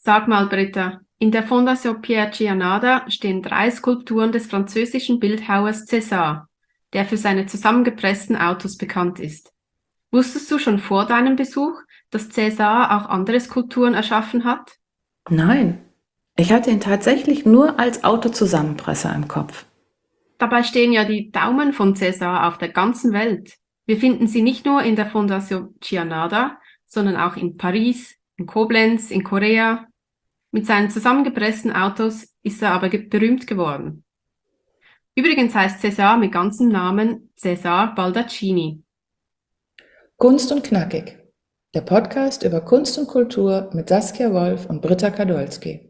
Sag mal, Britta, in der Fondation Pierre Gianada stehen 3 Skulpturen des französischen Bildhauers Cézanne, der für seine zusammengepressten Autos bekannt ist. Wusstest du schon vor deinem Besuch, dass Cézanne auch andere Skulpturen erschaffen hat? Nein, ich hatte ihn tatsächlich nur als Autozusammenpresser im Kopf. Dabei stehen ja die Daumen von Cézanne auf der ganzen Welt. Wir finden sie nicht nur in der Fondation Gianada, sondern auch in Paris, in Koblenz, in Korea. Mit seinen zusammengepressten Autos ist er aber berühmt geworden. Übrigens heißt César mit ganzem Namen César Baldaccini. Kunst und Knackig. Der Podcast über Kunst und Kultur mit Saskia Wolf und Britta Kadolski.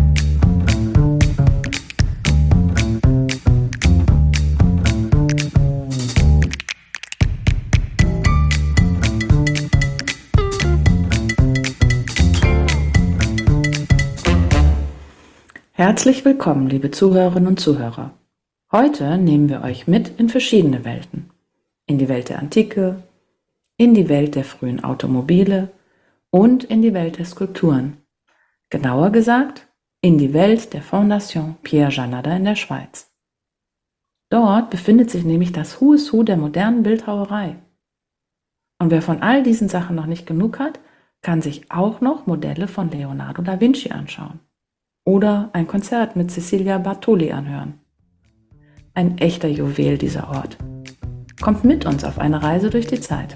Herzlich willkommen, liebe Zuhörerinnen und Zuhörer. Heute nehmen wir euch mit in verschiedene Welten. In die Welt der Antike, in die Welt der frühen Automobile und in die Welt der Skulpturen. Genauer gesagt, in die Welt der Fondation Pierre Gianada in der Schweiz. Dort befindet sich nämlich das Who is Who der modernen Bildhauerei. Und wer von all diesen Sachen noch nicht genug hat, kann sich auch noch Modelle von Leonardo da Vinci anschauen. Oder ein Konzert mit Cecilia Bartoli anhören. Ein echter Juwel dieser Ort. Kommt mit uns auf eine Reise durch die Zeit.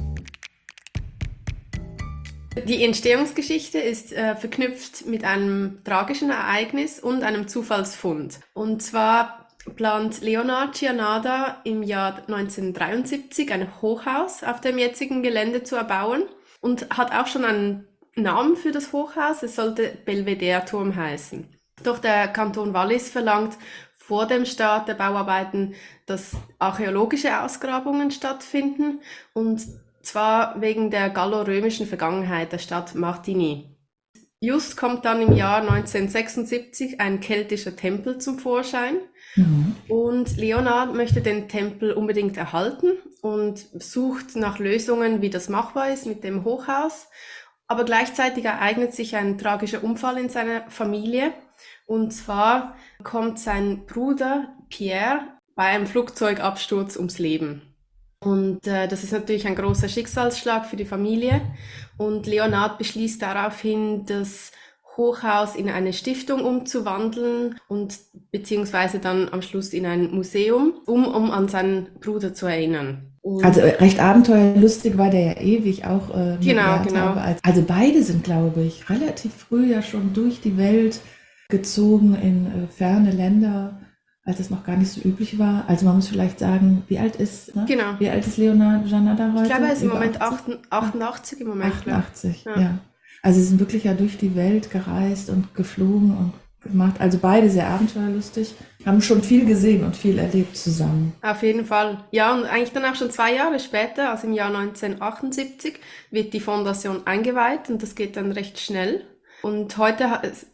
Die Entstehungsgeschichte ist verknüpft mit einem tragischen Ereignis und einem Zufallsfund. Und zwar plant Leonard Gianada im Jahr 1973 ein Hochhaus auf dem jetzigen Gelände zu erbauen und hat auch schon einen Namen für das Hochhaus. Es sollte Belvedere-Turm heißen. Doch der Kanton Wallis verlangt vor dem Start der Bauarbeiten, dass archäologische Ausgrabungen stattfinden, und zwar wegen der gallorömischen Vergangenheit der Stadt Martigny. Just kommt dann im Jahr 1976 ein keltischer Tempel zum Vorschein. Und Leonard möchte den Tempel unbedingt erhalten und sucht nach Lösungen, wie das machbar ist mit dem Hochhaus. Aber gleichzeitig ereignet sich ein tragischer Unfall in seiner Familie. Und zwar kommt sein Bruder Pierre bei einem Flugzeugabsturz ums Leben. Und das ist natürlich ein großer Schicksalsschlag für die Familie. Und Leonard beschließt daraufhin, das Hochhaus in eine Stiftung umzuwandeln und beziehungsweise dann am Schluss in ein Museum, um an seinen Bruder zu erinnern. Und Also recht abenteuerlustig war der ja ewig auch Genau. Also beide sind, glaube ich, relativ früh ja schon durch die Welt gezogen in ferne Länder, als es noch gar nicht so üblich war. Also man muss vielleicht sagen, wie alt ist Genau. Wie alt ist Leonard Gianada heute? Ich glaube, er ist im Über Moment 80? 88 im Moment. 88, Ja. ja. Also sie sind wirklich ja durch die Welt gereist und geflogen und gemacht. Also beide sehr abenteuerlustig, haben schon viel gesehen und viel erlebt zusammen. Auf jeden Fall. Ja, und eigentlich dann auch schon 2 Jahre später, also im Jahr 1978, wird die Fondation eingeweiht und das geht dann recht schnell. Und heute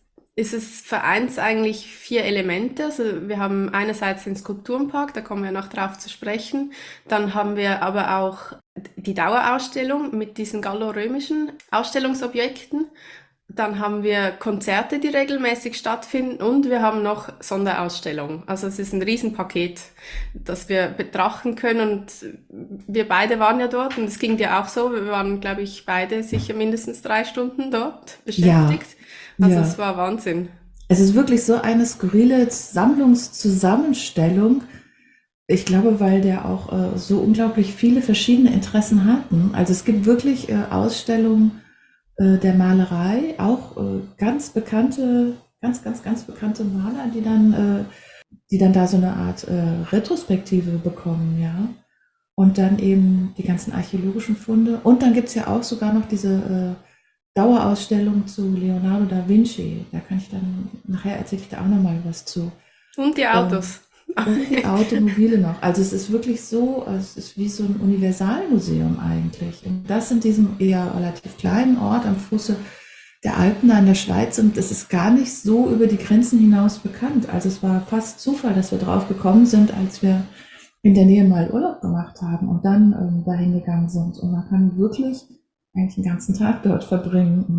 vereint eigentlich 4 Elemente. Also wir haben einerseits den Skulpturenpark, da kommen wir noch drauf zu sprechen. Dann haben wir aber auch die Dauerausstellung mit diesen gallorömischen Ausstellungsobjekten. Dann haben wir Konzerte, die regelmäßig stattfinden, und wir haben noch Sonderausstellungen. Also es ist ein Riesenpaket, das wir betrachten können, und wir beide waren ja dort und es ging dir auch so. Wir waren, glaube ich, beide sicher mindestens 3 Stunden dort beschäftigt. Also ja. es war Wahnsinn. Es ist wirklich so eine skurrile Sammlungszusammenstellung. Ich glaube, weil der auch so unglaublich viele verschiedene Interessen hatten. Also es gibt wirklich Ausstellungen der Malerei, auch ganz bekannte Maler, die dann da so eine Art Retrospektive bekommen, ja. Und dann eben die ganzen archäologischen Funde. Und dann gibt es ja auch sogar noch diese Dauerausstellung zu Leonardo da Vinci. Da kann ich dann, nachher erzähle ich da auch nochmal was zu. Und die Autos. Und die Automobile noch. Also es ist wirklich so, es ist wie so ein Universalmuseum eigentlich. Und das in diesem eher relativ kleinen Ort am Fuße der Alpen da in der Schweiz. Und es ist gar nicht so über die Grenzen hinaus bekannt. Also es war fast Zufall, dass wir drauf gekommen sind, als wir in der Nähe mal Urlaub gemacht haben und dann dahin gegangen sind. Und man kann wirklich eigentlich den ganzen Tag dort verbringen und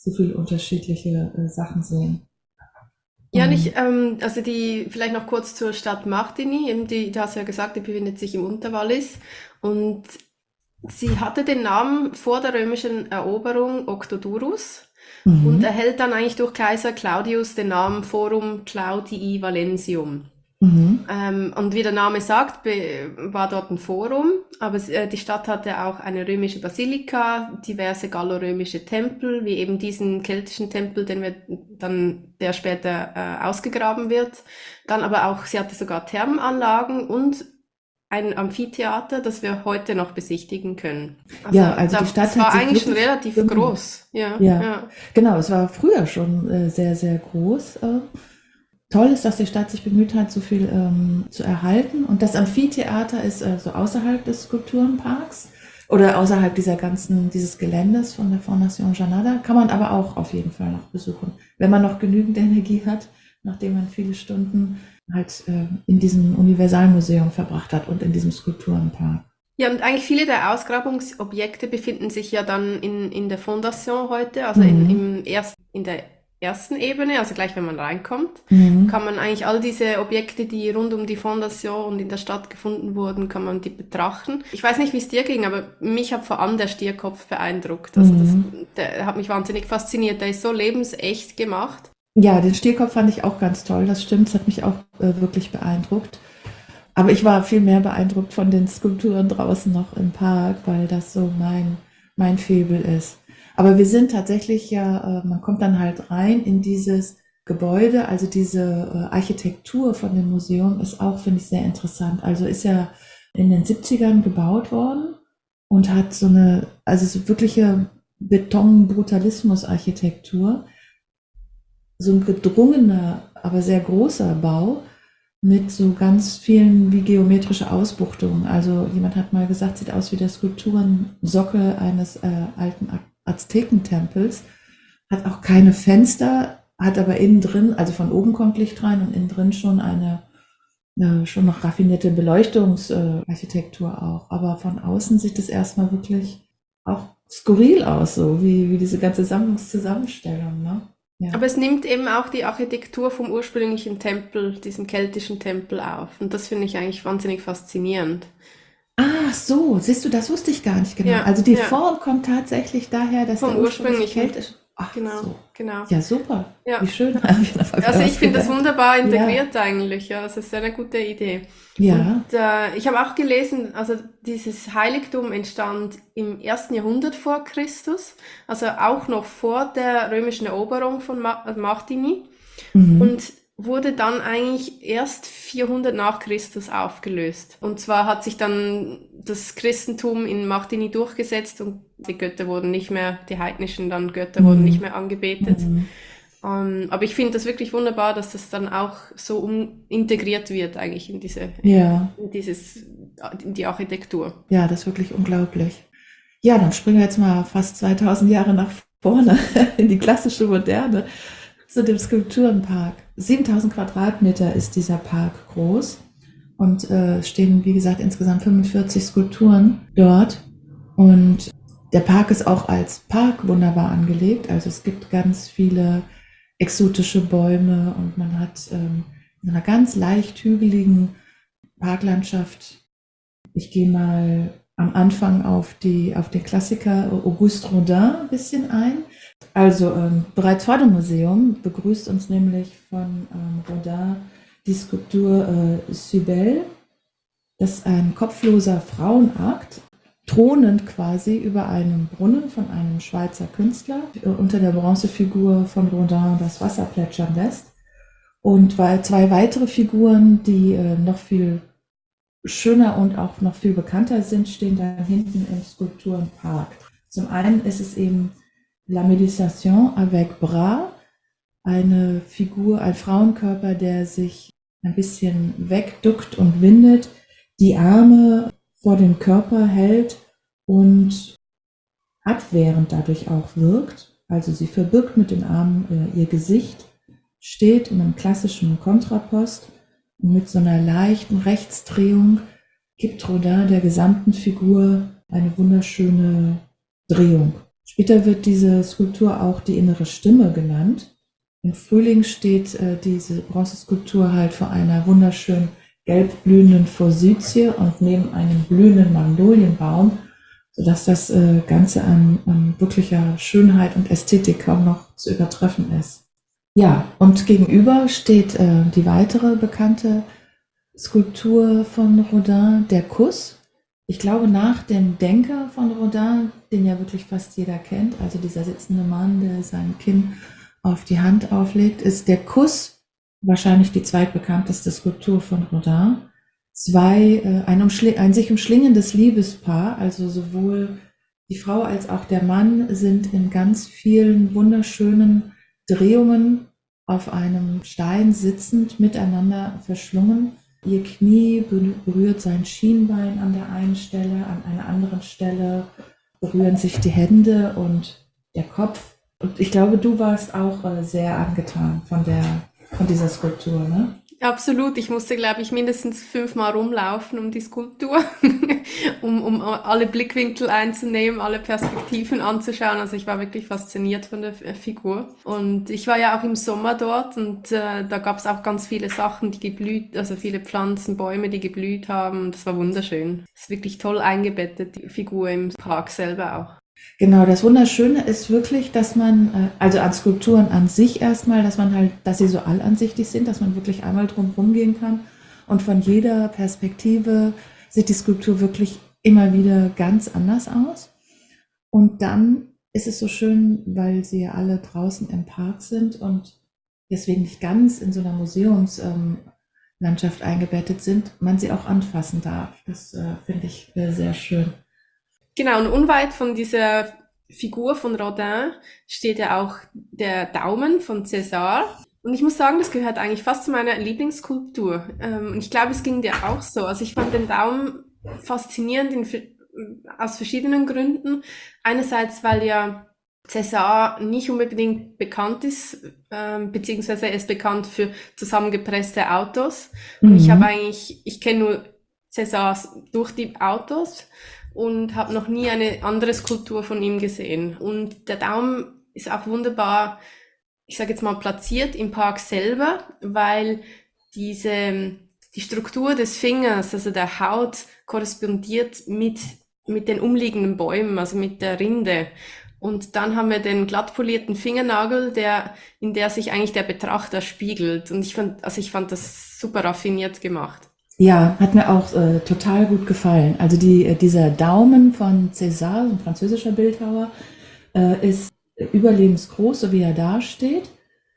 so viele unterschiedliche Sachen sehen. Ja, also vielleicht noch kurz zur Stadt Martigny, eben du hast ja gesagt, die befindet sich im Unterwallis und sie hatte den Namen vor der römischen Eroberung Octodurus und erhält dann eigentlich durch Kaiser Claudius den Namen Forum Claudii Valentium. Und wie der Name sagt, war dort ein Forum, aber die Stadt hatte auch eine römische Basilika, diverse gallorömische Tempel, wie eben diesen keltischen Tempel, der später ausgegraben wird. Dann aber auch, sie hatte sogar Thermenanlagen und ein Amphitheater, das wir heute noch besichtigen können. Also die Stadt es war hat sich eigentlich schon wirklich relativ bemüht. groß. Ja, genau, es war früher schon sehr, sehr groß. Toll ist, dass die Stadt sich bemüht hat, so viel zu erhalten. Und das Amphitheater ist so außerhalb des Skulpturenparks oder außerhalb dieses Geländes von der Fondation Janada. Kann man aber auch auf jeden Fall noch besuchen, wenn man noch genügend Energie hat, nachdem man viele Stunden halt in diesem Universalmuseum verbracht hat und in diesem Skulpturenpark. Ja, und eigentlich viele der Ausgrabungsobjekte befinden sich ja dann in der Fondation heute, also in der ersten Ebene, also gleich wenn man reinkommt, kann man eigentlich all diese Objekte, die rund um die Fondation und in der Stadt gefunden wurden, kann man die betrachten. Ich weiß nicht, wie es dir ging, aber mich hat vor allem der Stierkopf beeindruckt. Also der hat mich wahnsinnig fasziniert. Der ist so lebensecht gemacht. Ja, den Stierkopf fand ich auch ganz toll, das stimmt, das hat mich auch wirklich beeindruckt. Aber ich war viel mehr beeindruckt von den Skulpturen draußen noch im Park, weil das so mein Faible ist. Aber wir sind tatsächlich man kommt dann halt rein in dieses Gebäude, also diese Architektur von dem Museum ist auch, finde ich, sehr interessant. Also ist ja in den 70ern gebaut worden und hat so wirkliche Beton-Brutalismus-Architektur. So ein gedrungener, aber sehr großer Bau mit so ganz vielen wie geometrische Ausbuchtungen. Also jemand hat mal gesagt, sieht aus wie der Skulpturensockel eines alten Aztekentempels, hat auch keine Fenster, hat aber innen drin, also von oben kommt Licht rein und innen drin schon schon noch raffinierte Beleuchtungsarchitektur auch. Aber von außen sieht es erstmal wirklich auch skurril aus, so wie diese ganze Sammlungszusammenstellung, ne? Ja. Aber es nimmt eben auch die Architektur vom ursprünglichen Tempel, diesem keltischen Tempel auf. Und das finde ich eigentlich wahnsinnig faszinierend. Ach so, siehst du, das wusste ich gar nicht genau. Ja, also die Form kommt tatsächlich daher, dass vom der ursprüngliche ursprünglichen. keltisch. Ach Genau, so. genau. Ja, super. Ja. Wie schön. Also ich finde das wunderbar integriert eigentlich. Ja, das ist eine gute Idee. Ja. Und ich habe auch gelesen, also dieses Heiligtum entstand im 1. Jahrhundert vor Christus, also auch noch vor der römischen Eroberung von Martigny und wurde dann eigentlich erst 400 nach Christus aufgelöst. Und zwar hat sich dann das Christentum in Martigny durchgesetzt und die Götter wurden nicht mehr, die heidnischen dann Götter wurden nicht mehr angebetet. Aber ich finde das wirklich wunderbar, dass das dann auch so integriert wird eigentlich in die Architektur. Ja, das ist wirklich unglaublich. Ja, dann springen wir jetzt mal fast 2000 Jahre nach vorne in die klassische Moderne zu dem Skulpturenpark. 7000 Quadratmeter ist dieser Park groß und stehen, wie gesagt, insgesamt 45 Skulpturen dort. Und der Park ist auch als Park wunderbar angelegt. Also es gibt ganz viele exotische Bäume und man hat in einer ganz leicht hügeligen Parklandschaft. Ich gehe mal am Anfang auf den Klassiker Auguste Rodin ein bisschen ein. Also bereits vor dem Museum begrüßt uns nämlich von Rodin die Skulptur Cybele. Das ist ein kopfloser Frauenakt, thronend quasi über einem Brunnen von einem Schweizer Künstler, unter der Bronzefigur von Rodin das Wasser plätschern lässt. Und zwei weitere Figuren, die noch viel schöner und auch noch viel bekannter sind, stehen da hinten im Skulpturenpark. Zum einen ist es eben La Méditation avec Bras, eine Figur, ein Frauenkörper, der sich ein bisschen wegduckt und windet, die Arme vor dem Körper hält und abwehrend dadurch auch wirkt. Also sie verbirgt mit den Armen ihr Gesicht, steht in einem klassischen Kontrapost und mit so einer leichten Rechtsdrehung gibt Rodin der gesamten Figur eine wunderschöne Drehung. Später wird diese Skulptur auch die innere Stimme genannt. Im Frühling steht diese Bronzeskulptur halt vor einer wunderschön gelb blühenden Forsythie und neben einem blühenden Magnolienbaum, sodass das Ganze an wirklicher Schönheit und Ästhetik kaum noch zu übertreffen ist. Ja, und gegenüber steht die weitere bekannte Skulptur von Rodin, der Kuss. Ich glaube, nach dem Denker von Rodin, den ja wirklich fast jeder kennt, also dieser sitzende Mann, der sein Kinn auf die Hand auflegt, ist der Kuss wahrscheinlich die zweitbekannteste Skulptur von Rodin. Ein sich umschlingendes Liebespaar, also sowohl die Frau als auch der Mann sind in ganz vielen wunderschönen Drehungen auf einem Stein sitzend miteinander verschlungen. Ihr Knie berührt sein Schienbein an der einen Stelle, an einer anderen Stelle berühren sich die Hände und der Kopf. Und ich glaube, du warst auch sehr angetan von dieser Skulptur, ne? Absolut. Ich musste, glaube ich, mindestens 5-mal rumlaufen um die Skulptur, um alle Blickwinkel einzunehmen, alle Perspektiven anzuschauen. Also ich war wirklich fasziniert von der Figur. Und ich war ja auch im Sommer dort und da gab es auch ganz viele Sachen, die geblüht, also viele Pflanzen, Bäume, die geblüht haben. Und das war wunderschön. Es ist wirklich toll eingebettet, die Figur im Park selber auch. Genau, das Wunderschöne ist wirklich, dass man, also an Skulpturen an sich erstmal, dass sie so allansichtig sind, dass man wirklich einmal drumherum gehen kann und von jeder Perspektive sieht die Skulptur wirklich immer wieder ganz anders aus. Und dann ist es so schön, weil sie ja alle draußen im Park sind und deswegen nicht ganz in so einer Museumslandschaft eingebettet sind, man sie auch anfassen darf. Das finde ich sehr schön. Genau, und unweit von dieser Figur von Rodin steht ja auch der Daumen von César. Und ich muss sagen, das gehört eigentlich fast zu meiner Lieblingsskulptur. Und ich glaube, es ging dir auch so. Also ich fand den Daumen faszinierend aus verschiedenen Gründen. Einerseits, weil ja César nicht unbedingt bekannt ist, beziehungsweise er ist bekannt für zusammengepresste Autos. Und ich kenne nur César durch die Autos und habe noch nie eine andere Skulptur von ihm gesehen. Und der Daumen ist auch wunderbar, ich sage jetzt mal, platziert im Park selber, weil die Struktur des Fingers, also der Haut, korrespondiert mit den umliegenden Bäumen, also mit der Rinde. Und dann haben wir den glatt polierten Fingernagel, in der sich eigentlich der Betrachter spiegelt. Und ich fand das super raffiniert gemacht. Ja, hat mir auch total gut gefallen. Also dieser Daumen von César, ein französischer Bildhauer, ist überlebensgroß, so wie er da steht.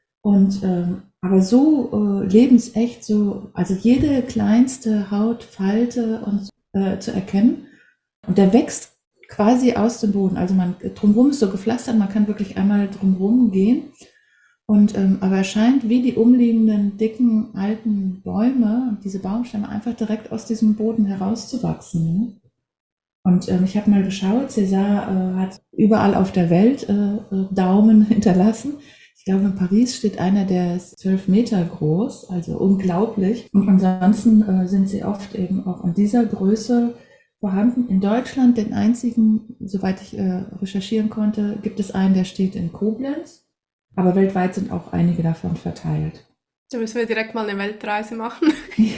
Und aber so lebensecht, also jede kleinste Hautfalte und zu erkennen. Und der wächst quasi aus dem Boden. Also drumherum ist so gepflastert, man kann wirklich einmal drumherum gehen. Und aber er scheint wie die umliegenden dicken alten Bäume und diese Baumstämme einfach direkt aus diesem Boden herauszuwachsen. Und ich habe mal geschaut, César hat überall auf der Welt Daumen hinterlassen. Ich glaube, in Paris steht einer, der ist 12 Meter groß, also unglaublich. Und ansonsten sind sie oft eben auch in dieser Größe vorhanden. In Deutschland, den einzigen, soweit ich recherchieren konnte, gibt es einen, der steht in Koblenz. Aber weltweit sind auch einige davon verteilt. Da müssen wir direkt mal eine Weltreise machen.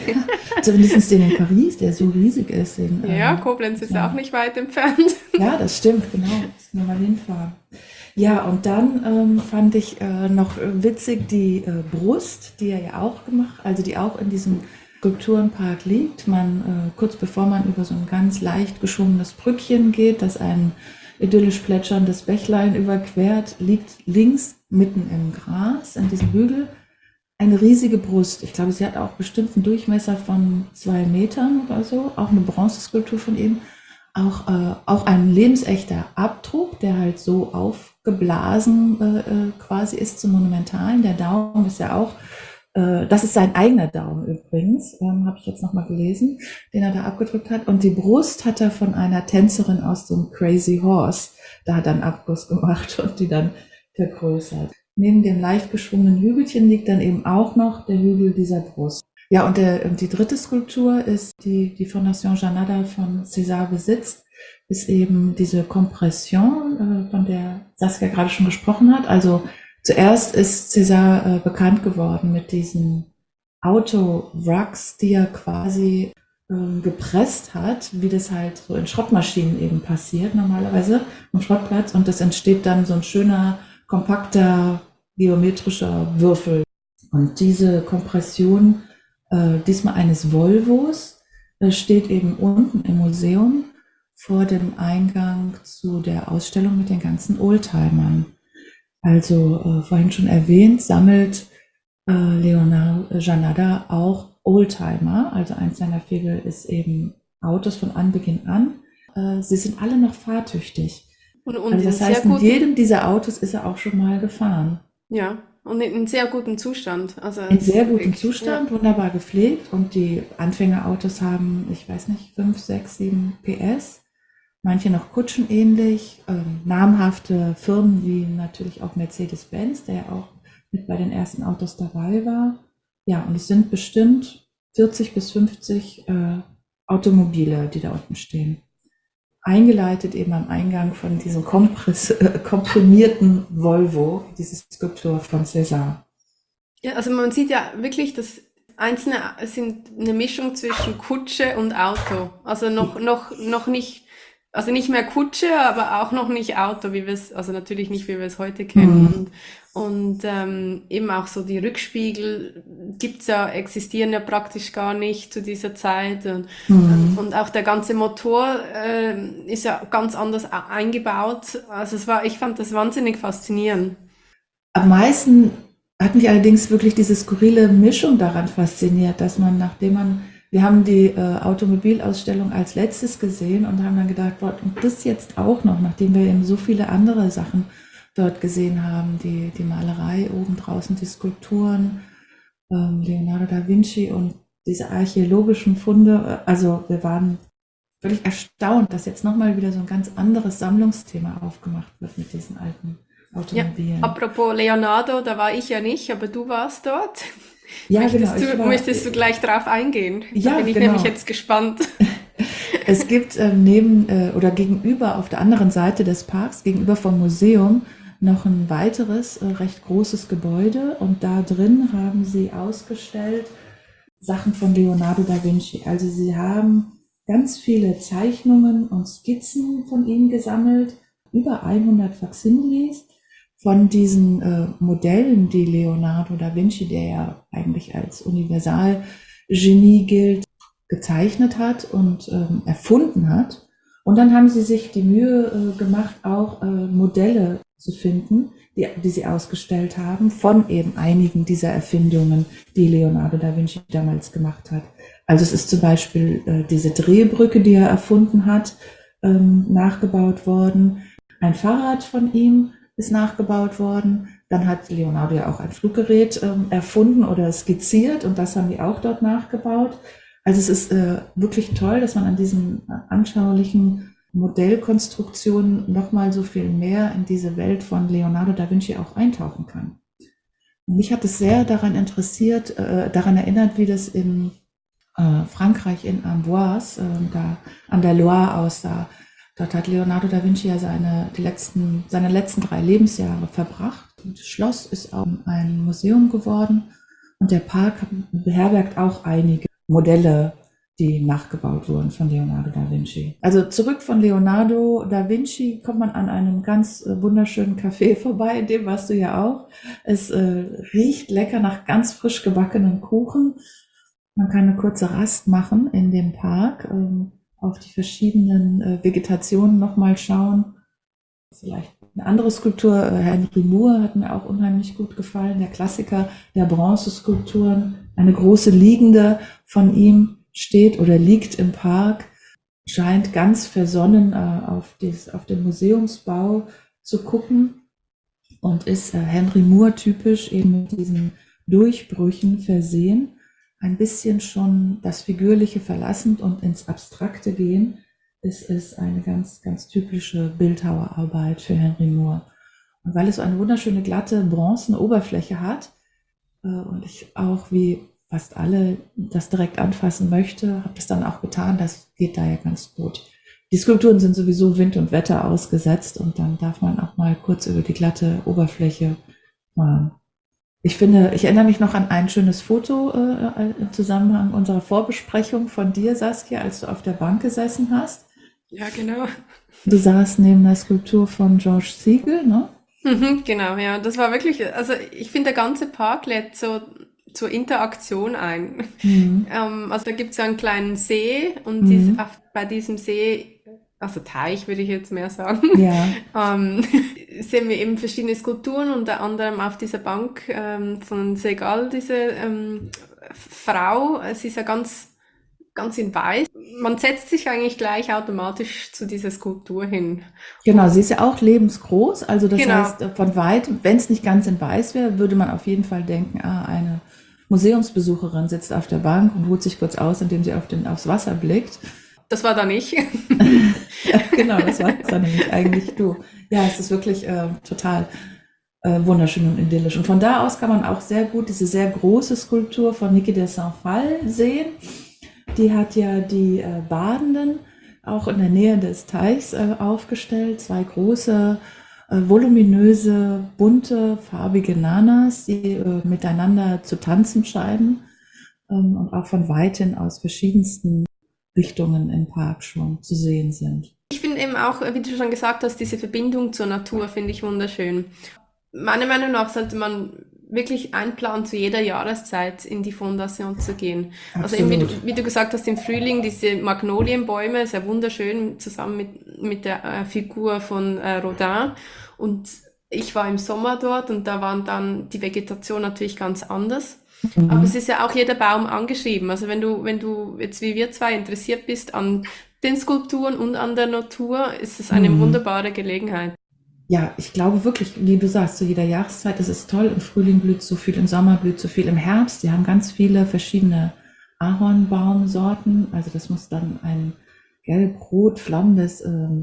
Ja, zumindest den in Paris, der so riesig ist. Ja, Koblenz ist auch nicht weit entfernt. Ja, das stimmt, genau. Müssen wir mal hinfahren. Ja, und dann fand ich noch witzig die Brust, die er ja auch gemacht, also die auch in diesem Skulpturenpark liegt. Kurz bevor man über so ein ganz leicht geschwungenes Brückchen geht, das ein idyllisch plätscherndes Bächlein überquert, liegt links mitten im Gras, an diesem Hügel, eine riesige Brust. Ich glaube, sie hat auch bestimmt einen Durchmesser von 2 Metern oder so, auch eine Bronzeskulptur von ihm, auch ein lebensechter Abdruck, der halt so aufgeblasen quasi ist zum Monumentalen. Der Daumen ist ja auch, das ist sein eigener Daumen übrigens, habe ich jetzt nochmal gelesen, den er da abgedrückt hat. Und die Brust hat er von einer Tänzerin aus dem Crazy Horse, da hat er einen Abguss gemacht und die dann vergrößert. Neben dem leicht geschwungenen Hügelchen liegt dann eben auch noch der Hügel dieser Brust. Ja, und die dritte Skulptur ist die Fondation Janada von César besitzt. ist eben diese Kompression, von der Saskia gerade schon gesprochen hat. Also zuerst ist César bekannt geworden mit diesen Autowracks, die er quasi gepresst hat, wie das halt so in Schrottmaschinen eben passiert normalerweise am Schrottplatz, und das entsteht dann so ein schöner, kompakter, geometrischer Würfel. Und diese Kompression, diesmal eines Volvos, steht eben unten im Museum vor dem Eingang zu der Ausstellung mit den ganzen Oldtimern. Also vorhin schon erwähnt, sammelt Leonardo Janada auch Oldtimer. Also eins seiner Fäble ist eben Autos von Anbeginn an. Sie sind alle noch fahrtüchtig. Und Also das heißt, mit guten, jedem dieser Autos ist er auch schon mal gefahren. ja, und in sehr gutem Zustand. Also In sehr gutem wirklich, Zustand, wunderbar gepflegt, und die Anfängerautos haben, ich weiß nicht, 5, 6, 7 PS. Manche noch kutschenähnlich, namhafte Firmen wie natürlich auch Mercedes-Benz, der ja auch mit bei den ersten Autos dabei war. Ja, und es sind bestimmt 40 bis 50 Automobile, die da unten stehen. Eingeleitet eben am Eingang von diesem komprimierten Volvo, diese Skulptur von César. Ja, also man sieht ja wirklich, dass einzelne sind eine Mischung zwischen Kutsche und Auto. Also noch nicht, also nicht mehr Kutsche, aber auch noch nicht Auto, wie wir es, also natürlich nicht, wie wir es heute kennen. Und eben auch so die Rückspiegel existieren ja praktisch gar nicht zu dieser Zeit. Und auch der ganze Motor ist ja ganz anders eingebaut. Also ich fand das wahnsinnig faszinierend. Am meisten hat mich allerdings wirklich diese skurrile Mischung daran fasziniert, dass wir haben die Automobilausstellung als letztes gesehen und haben dann gedacht, boah, und das jetzt auch noch, nachdem wir eben so viele andere Sachen dort gesehen haben, die Malerei oben draußen, die Skulpturen, Leonardo da Vinci und diese archäologischen Funde. Also wir waren völlig erstaunt, dass jetzt nochmal wieder so ein ganz anderes Sammlungsthema aufgemacht wird mit diesen alten Automobilen. Ja, apropos Leonardo, da war ich ja nicht, aber du warst dort. Ja, genau. Möchtest du gleich drauf eingehen? Ja, da bin ich genau. nämlich jetzt gespannt. Es gibt gegenüber auf der anderen Seite des Parks, gegenüber vom Museum, noch ein weiteres recht großes Gebäude, und da drin haben sie ausgestellt Sachen von Leonardo da Vinci. Also sie haben ganz viele Zeichnungen und Skizzen von ihm gesammelt, über 100 Facsimiles von diesen Modellen, die Leonardo da Vinci, der ja eigentlich als Universalgenie gilt, gezeichnet hat und erfunden hat. Und dann haben sie sich die Mühe gemacht, auch Modelle zu finden, die sie ausgestellt haben, von eben einigen dieser Erfindungen, die Leonardo da Vinci damals gemacht hat. Also es ist zum Beispiel diese Drehbrücke, die er erfunden hat, nachgebaut worden. Ein Fahrrad von ihm ist nachgebaut worden. Dann hat Leonardo ja auch ein Fluggerät erfunden oder skizziert, und das haben die auch dort nachgebaut. Also es ist wirklich toll, dass man an diesen anschaulichen Modellkonstruktionen nochmal so viel mehr in diese Welt von Leonardo da Vinci auch eintauchen kann. Und mich hat es sehr daran erinnert, wie das in Frankreich in Amboise, da an der Loire aussah. Dort hat Leonardo da Vinci ja seine letzten 3 Lebensjahre verbracht. Das Schloss ist auch ein Museum geworden, und der Park beherbergt auch einige Modelle, die nachgebaut wurden von Leonardo da Vinci. Also zurück von Leonardo da Vinci kommt man an einem ganz wunderschönen Café vorbei, in dem warst du ja auch. Es riecht lecker nach ganz frisch gebackenem Kuchen. Man kann eine kurze Rast machen in dem Park, auf die verschiedenen Vegetationen nochmal schauen. Vielleicht eine andere Skulptur, Henry Moore, hat mir auch unheimlich gut gefallen, der Klassiker der Bronzeskulpturen. Eine große liegende von ihm steht oder liegt im Park, scheint ganz versonnen auf den Museumsbau zu gucken und ist Henry Moore typisch, eben mit diesen Durchbrüchen versehen. Ein bisschen schon das Figürliche verlassend und ins Abstrakte gehen. Es ist eine ganz, ganz typische Bildhauerarbeit für Henry Moore. Und weil es so eine wunderschöne, glatte, bronzene Oberfläche hat und ich auch wie fast alle das direkt anfassen möchte, habe das dann auch getan. Das geht da ja ganz gut. Die Skulpturen sind sowieso Wind und Wetter ausgesetzt und dann darf man auch mal kurz über die glatte Oberfläche fahren. Ich erinnere mich noch an ein schönes Foto im Zusammenhang unserer Vorbesprechung von dir, Saskia, als du auf der Bank gesessen hast. Ja, genau. Du saßt neben der Skulptur von George Siegel, ne? Genau, ja, das war wirklich, also ich finde, der ganze Park lädt so zur Interaktion ein. Also da gibt es so einen kleinen See und bei diesem See, also Teich würde ich jetzt mehr sagen, Ja. sehen wir eben verschiedene Skulpturen, unter anderem auf dieser Bank von Segal, diese Frau, sie ist ja ganz in weiß. Man setzt sich eigentlich gleich automatisch zu dieser Skulptur hin. Genau, sie ist ja auch lebensgroß, also das Genau. heißt, von weitem, wenn es nicht ganz in weiß wäre, würde man auf jeden Fall denken, eine Museumsbesucherin sitzt auf der Bank und ruht sich kurz aus, indem sie aufs Wasser blickt. Das war da nicht. Ja, genau, das war dann nämlich eigentlich du. Ja, es ist wirklich total wunderschön und idyllisch. Und von da aus kann man auch sehr gut diese sehr große Skulptur von Niki de Saint-Phalle sehen. Die hat ja die Badenden auch in der Nähe des Teichs aufgestellt. 2 große, voluminöse, bunte, farbige Nanas, die miteinander zu tanzen scheinen und auch von weitem aus verschiedensten Richtungen im Park schon zu sehen sind. Ich finde eben auch, wie du schon gesagt hast, diese Verbindung zur Natur finde ich wunderschön. Meiner Meinung nach sollte man wirklich einplanen, zu jeder Jahreszeit in die Fondation zu gehen. Also eben, wie du gesagt hast, im Frühling diese Magnolienbäume, sehr wunderschön, zusammen mit der Figur von Rodin. Und ich war im Sommer dort und da waren dann die Vegetation natürlich ganz anders. Aber es ist ja auch jeder Baum angeschrieben. Also wenn du jetzt wie wir zwei interessiert bist an den Skulpturen und an der Natur, ist es eine wunderbare Gelegenheit. Ja, ich glaube wirklich, wie du sagst, zu jeder Jahreszeit, es ist toll. Im Frühling blüht so viel, im Sommer blüht so viel, im Herbst. Die haben ganz viele verschiedene Ahornbaumsorten. Also das muss dann ein gelb-rot flammendes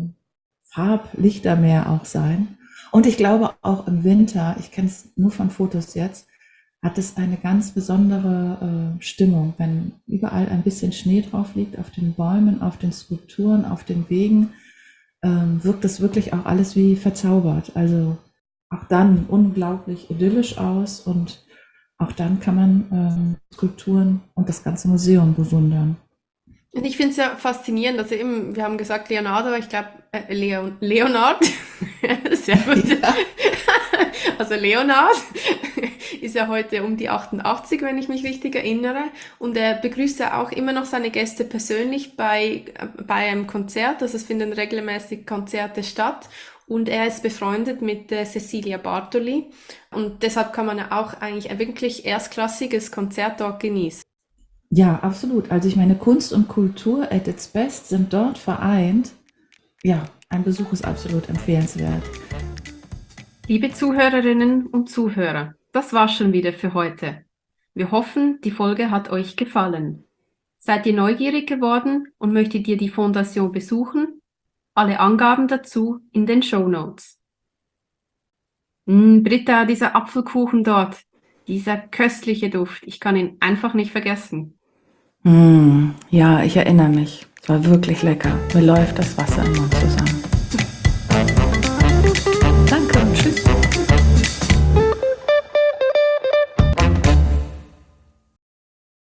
Farblichtermeer auch sein. Und ich glaube auch im Winter, ich kenne es nur von Fotos jetzt, hat es eine ganz besondere Stimmung, wenn überall ein bisschen Schnee drauf liegt, auf den Bäumen, auf den Skulpturen, auf den Wegen. Wirkt das wirklich auch alles wie verzaubert. Also auch dann unglaublich idyllisch aus und auch dann kann man Skulpturen und das ganze Museum bewundern. Und ich finde es ja faszinierend, also eben, wir haben gesagt Leonardo, ich glaube Leonard, sehr gut. Ja. Also Leonard ist ja heute um die 88, wenn ich mich richtig erinnere. Und er begrüßt ja auch immer noch seine Gäste persönlich bei einem Konzert. Also es finden regelmäßig Konzerte statt. Und er ist befreundet mit Cecilia Bartoli. Und deshalb kann man ja auch eigentlich ein wirklich erstklassiges Konzert dort genießen. Ja, absolut. Also ich meine, Kunst und Kultur at its best sind dort vereint. Ja, ein Besuch ist absolut empfehlenswert. Liebe Zuhörerinnen und Zuhörer, das war's schon wieder für heute. Wir hoffen, die Folge hat euch gefallen. Seid ihr neugierig geworden und möchtet ihr die Fondation besuchen? Alle Angaben dazu in den Shownotes. Britta, dieser Apfelkuchen dort, dieser köstliche Duft, ich kann ihn einfach nicht vergessen. Ja, ich erinnere mich. Es war wirklich lecker. Mir läuft das Wasser im Mund zusammen.